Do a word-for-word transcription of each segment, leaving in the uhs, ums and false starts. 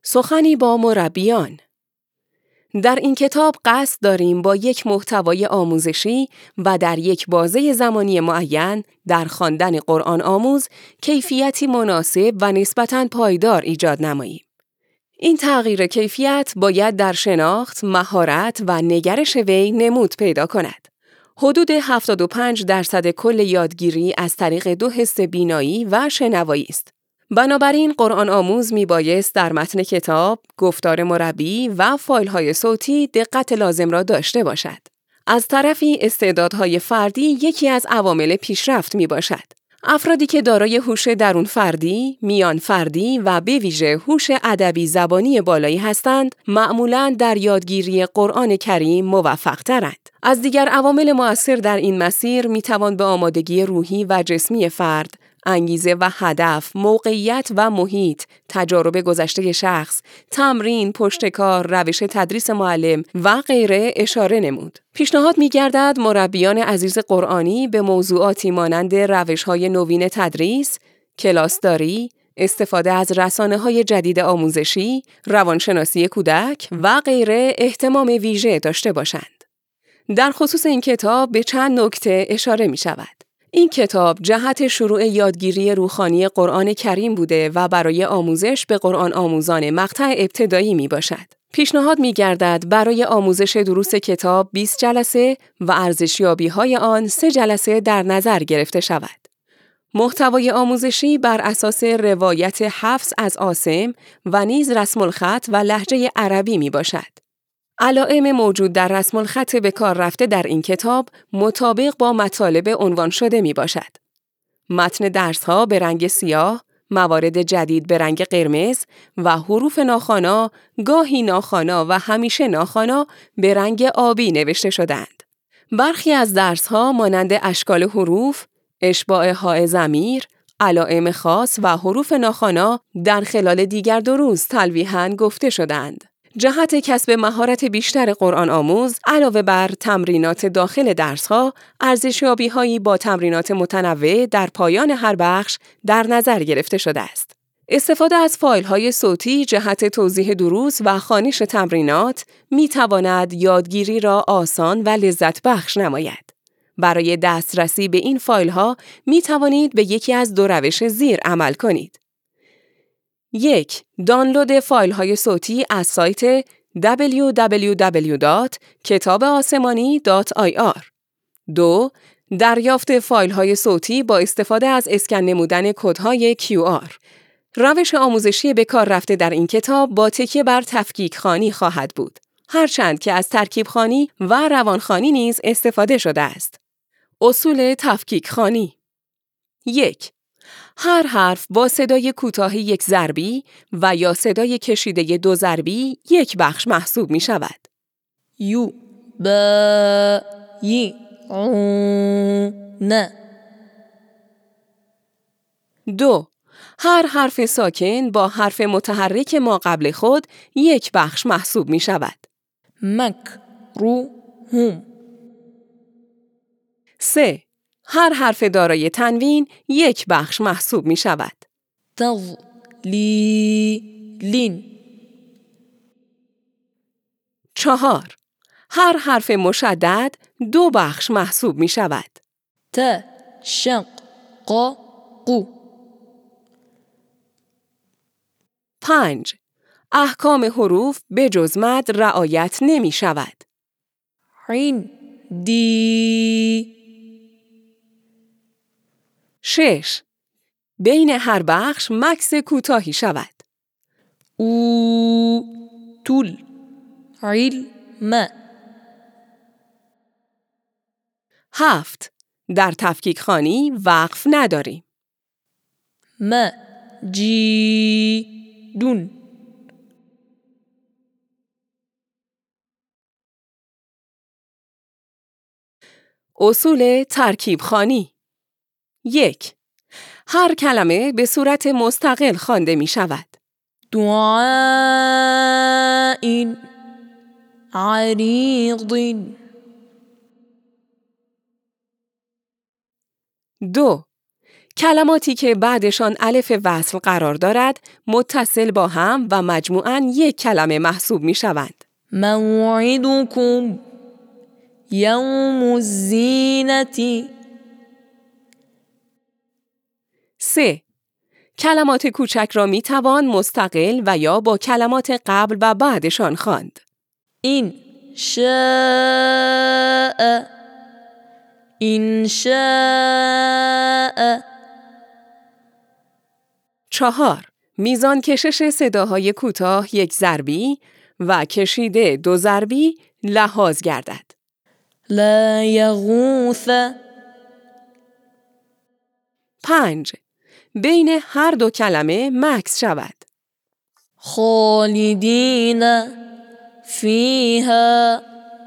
سخنی با مربیان. در این کتاب قصد داریم با یک محتوای آموزشی و در یک بازه زمانی معین در خواندن قرآن آموز کیفیتی مناسب و نسبتاً پایدار ایجاد نماییم. این تغییر کیفیت باید در شناخت، مهارت و نگرش وی نمود پیدا کند. حدود هفتاد و پنج درصد کل یادگیری از طریق دو حس بینایی و شنوایی است. بنابراین قرآن آموز می بایست در متن کتاب، گفتار مربی و فایل‌های صوتی دقت لازم را داشته باشد. از طرفی استعدادهای فردی یکی از عوامل پیشرفت می باشد. افرادی که دارای هوش درون فردی، میان فردی و به ویژه هوش ادبی زبانی بالایی هستند، معمولاً در یادگیری قرآن کریم موفق‌ترند. از دیگر عوامل مؤثر در این مسیر می توان به آمادگی روحی و جسمی فرد، انگیزه و هدف، موقعیت و محیط، تجارب گذشته شخص، تمرین، پشتکار، روش تدریس معلم و غیره اشاره نمود. پیشنهاد می‌گردد مربیان عزیز قرآنی به موضوعاتی مانند روش‌های نوین تدریس، کلاسداری، استفاده از رسانه‌های جدید آموزشی، روانشناسی کودک و غیره اهتمام ویژه داشته باشند. در خصوص این کتاب به چند نکته اشاره می‌شود. این کتاب جهت شروع یادگیری روحانی قرآن کریم بوده و برای آموزش به قرآن آموزان مقطع ابتدایی می باشد. پیشنهاد می گردد برای آموزش دروس کتاب بیست جلسه و ارزشیابی‌های آن سه جلسه در نظر گرفته شود. محتوای آموزشی بر اساس روایت حفص از عاصم و نیز رسم الخط و لهجه عربی می باشد. علائم موجود در رسم الخط به کار رفته در این کتاب مطابق با مطالب عنوان شده می باشد. متن درس‌ها به رنگ سیاه، موارد جدید به رنگ قرمز و حروف ناخوانا، گاهی ناخوانا و همیشه ناخوانا به رنگ آبی نوشته شدند. برخی از درس‌ها مانند اشکال حروف، اشباع هاء ضمیر، علائم خاص و حروف ناخوانا در خلال دیگر دروس تلویحاً گفته شدند. جهت کسب مهارت بیشتر قرآن آموز علاوه بر تمرینات داخل درس‌ها، ارزشیابی‌هایی با تمرینات متنوع در پایان هر بخش در نظر گرفته شده است. استفاده از فایل‌های صوتی جهت توضیح دروس و خوانش تمرینات می‌تواند یادگیری را آسان و لذت بخش نماید. برای دسترسی به این فایل‌ها می‌توانید به یکی از دو روش زیر عمل کنید. یک. دانلود فایل‌های صوتی از سایت دبلیو دبلیو دبلیو دات کتاب آسمانی دات آی آر. دو. دریافت فایل‌های صوتی با استفاده از اسکن نمودن کدهای کیو آر. روش آموزشی به کار رفته در این کتاب با تکیه بر تفکیک خوانی خواهد بود، هرچند که از ترکیب خوانی و روان خوانی نیز استفاده شده است. اصول تفکیک خوانی: یک. هر حرف با صدای کوتاه یک ضربی و یا صدای کشیده دو ضربی یک بخش محسوب می شود. یو ب ی عو ن. دو. هر حرف ساکن با حرف متحرک ما قبل خود یک بخش محسوب می شود. مک رو هم. سه. هر حرف دارای تنوین یک بخش محسوب می شود. تض لی لین. چهار. هر حرف مشدد دو بخش محسوب می شود. ت شق ق قو. پنج. احکام حروف به جز مد رعایت نمی شود. عین دی. شش. بین هر بخش مکث کوتاهی شود. او طول عیل م. هفت. در تفکیک خوانی وقف نداریم. م جی دون. اصول ترکیب خوانی: یک. هر کلمه به صورت مستقل خوانده می شود. دعاء عریض. دو. کلماتی که بعدشان الف وصل قرار دارد متصل با هم و مجموعاً یک کلمه محسوب می شوند. موعدكم یوم الزینة. سه. کلمات کوچک را می توان مستقل و یا با کلمات قبل و بعدشان خواند. این شاء، این شاء. چهار. میزان کشش صداهای کوتاه یک ضربی و کشیده دو ضربی لحاظ گردد. لا یغوث. پنج. بین هر دو کلمه مکث شود. خالدین فیها.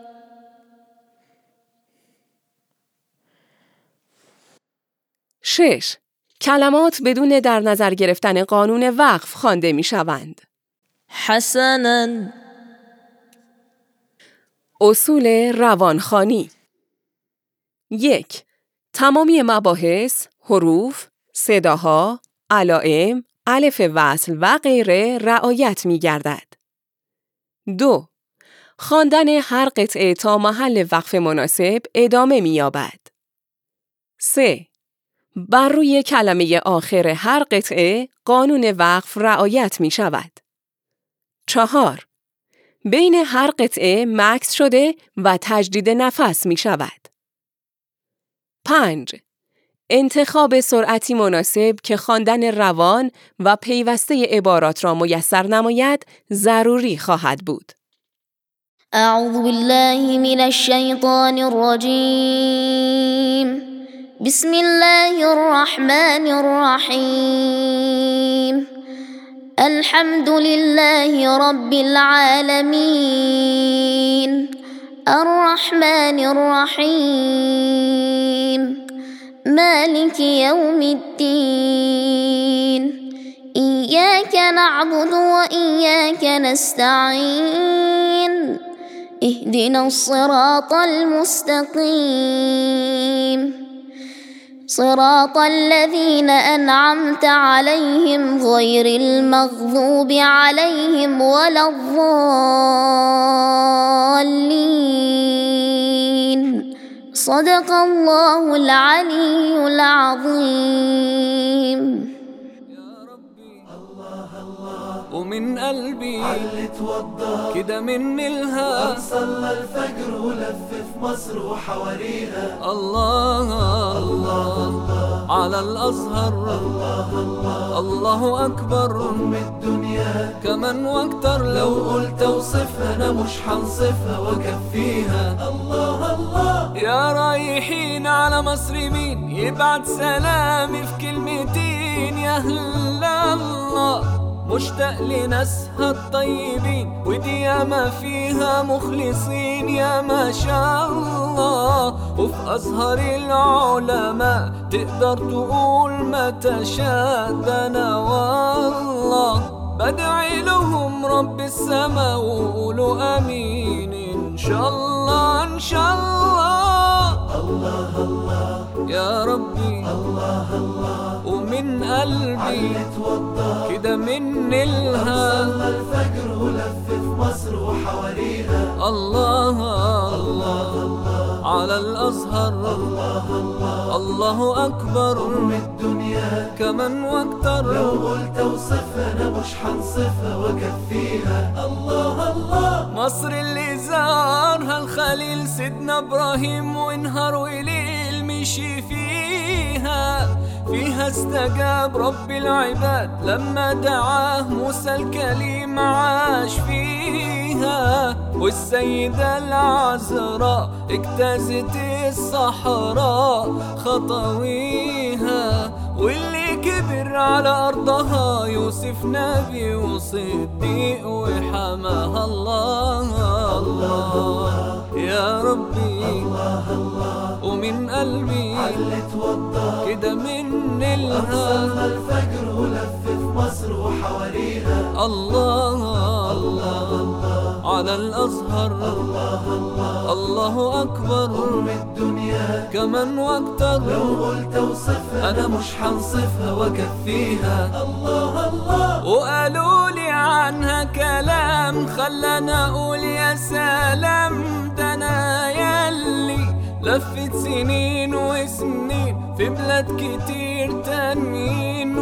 شش. کلمات بدون در نظر گرفتن قانون وقف خوانده می شوند. حسناً. اصول روانخوانی. یک. تمامی مباحث، حروف، صداها، علائم، الف وصل و غیره رعایت می گردد. دو. خواندن هر قطعه تا محل وقف مناسب ادامه می یابد. سه. بر روی کلمه آخر هر قطعه قانون وقف رعایت می شود. چهار. بین هر قطعه مکث شده و تجدید نفس می شود. پنج. انتخاب سرعتی مناسب که خواندن روان و پیوسته عبارات را میسر نماید ضروری خواهد بود. اعوذ بالله من الشیطان الرجیم. بسم الله الرحمن الرحیم. الحمد لله رب العالمين الرحمن الرحيم مالك يوم الدين إياك نعبد وإياك نستعين اهدنا الصراط المستقيم صراط الذين أنعمت عليهم غير المغضوب عليهم ولا الضالين صدق الله العلي العظيم. ومن قلبي علي توضى كده من الها صلى الفجر ولف في مصر وحواريها. الله الله على الأزهر. الله الله الله أكبر أم الدنيا كمان واكتر. لو قلت اوصفها أنا مش حنصفها وكفيها. الله الله يا رايحين على مصر مين يبعت سلامي في كلمتين. يا هلا الله مشتاق لناسها الطيبين ودي ياما فيها مخلصين. يا ما شاء الله وفي أزهر العلماء تقدر تقول ما تشاء. ده أنا والله بدعي لهم رب السماء وقولوا أمين إن شاء الله إن شاء الله. الله الله يا ربي. الله الله ومن قلبي كده من الها صلى الفجر ولف في مصر وحواريها. الله الله على الأزهر. الله الله الله أكبر أم الدنيا كمان واكتر. لو قلت اوصفها أنا مش حنصفها وكفيها. الله الله مصر اللي زارها الخليل سيدنا إبراهيم ونهار وليل مشي فيها. فيها استجاب رب العباد لما دعاه موسى الكليم عاش فيها. والسيدة العذراء اجتازت الصحراء خطويها. واللي كبر على أرضها يوسف نبي وصديق وحماها. الله الله يا ربي. الله الله ومن قلبي علي توضى كده من الها صلى الفجر ولف في مصر وحواريها. الله الله على الأزهر. الله الله الله أكبر، أم الدنيا كمن واكتر، لو قلت اوصفها أنا مش حنصفها وكفيها. الله الله وقالوا لي عنها كلام خلنا أقول يا سلام، ده أنا ياللي لفت سنين وسنين في بلاد كتير تانيين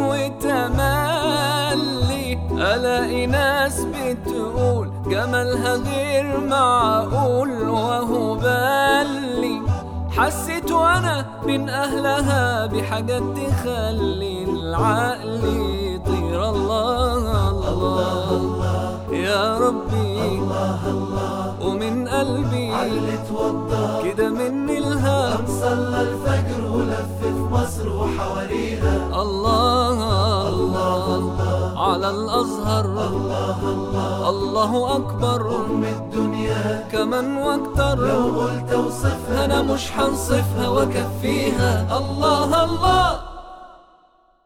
وتملي ألاقي ناس بتقول جمالها غير معقول، وهو بالي حسيت وانا من اهلها بحاجات تخلي العقل يطير. الله الله يا ربي، الله الله ومن قلبي علي توضى كده مني الهام، صلى الفجر ولف في مصر وحواليها. الله الله على الأزهر. الله الله الله أكبر، أم الدنيا كمن واكتر، لو قلت اوصفها أنا مش حنصفها وكفيها. الله الله